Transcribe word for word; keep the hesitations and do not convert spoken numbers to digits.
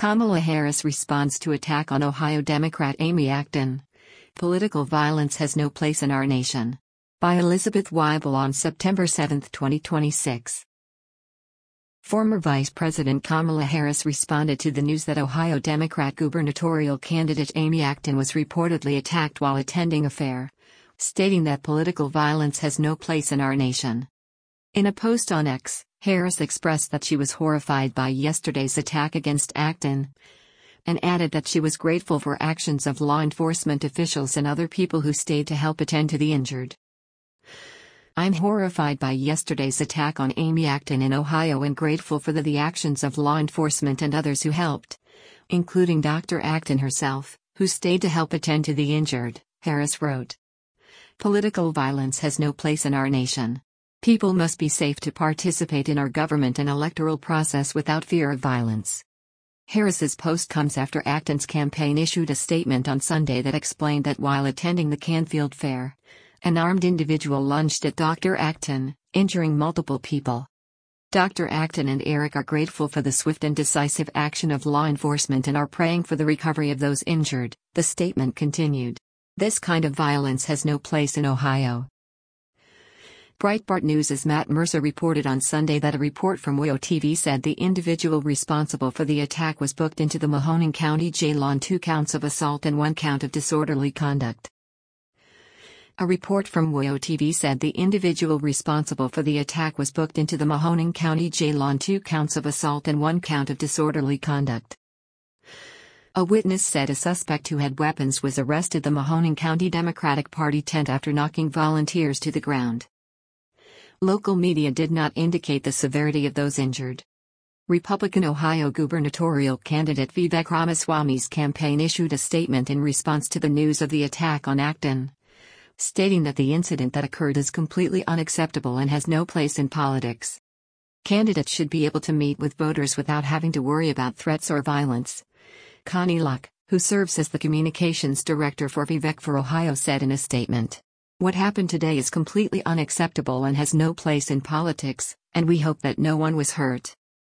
Kamala Harris responds to attack on Ohio Democrat Amy Acton. Political violence has no place in our nation. By Elizabeth Weibel on September seventh, twenty twenty-six. Former Vice President Kamala Harris responded to the news that Ohio Democrat gubernatorial candidate Amy Acton was reportedly attacked while attending a fair, stating that political violence has no place in our nation. In a post on X, Harris expressed that she was horrified by yesterday's attack against Acton, and added that she was grateful for actions of law enforcement officials and other people who stayed to help attend to the injured. "I'm horrified by yesterday's attack on Amy Acton in Ohio and grateful for the, the actions of law enforcement and others who helped, including Doctor Acton herself, who stayed to help attend to the injured," Harris wrote. Political violence has no place in our nation. People must be safe to participate in our government and electoral process without fear of violence. Harris's post comes after Acton's campaign issued a statement on Sunday that explained that while attending the Canfield Fair, an armed individual lunged at Doctor Acton, injuring multiple people. Doctor Acton and Eric are grateful for the swift and decisive action of law enforcement and are praying for the recovery of those injured, the statement continued. This kind of violence has no place in Ohio. Breitbart News' Matt Mercer reported on Sunday that a report from W O T V said the individual responsible for the attack was booked into the Mahoning County Jail on two counts of assault and one count of disorderly conduct. A report from W O T V said the individual responsible for the attack was booked into the Mahoning County Jail on two counts of assault and one count of disorderly conduct. A witness said a suspect who had weapons was arrested at the Mahoning County Democratic Party tent after knocking volunteers to the ground. Local media did not indicate the severity of those injured. Republican Ohio gubernatorial candidate Vivek Ramaswamy's campaign issued a statement in response to the news of the attack on Acton, stating that the incident that occurred is completely unacceptable and has no place in politics. Candidates should be able to meet with voters without having to worry about threats or violence. Connie Luck, who serves as the communications director for Vivek for Ohio, said in a statement, "What happened today is completely unacceptable and has no place in politics, and we hope that no one was hurt."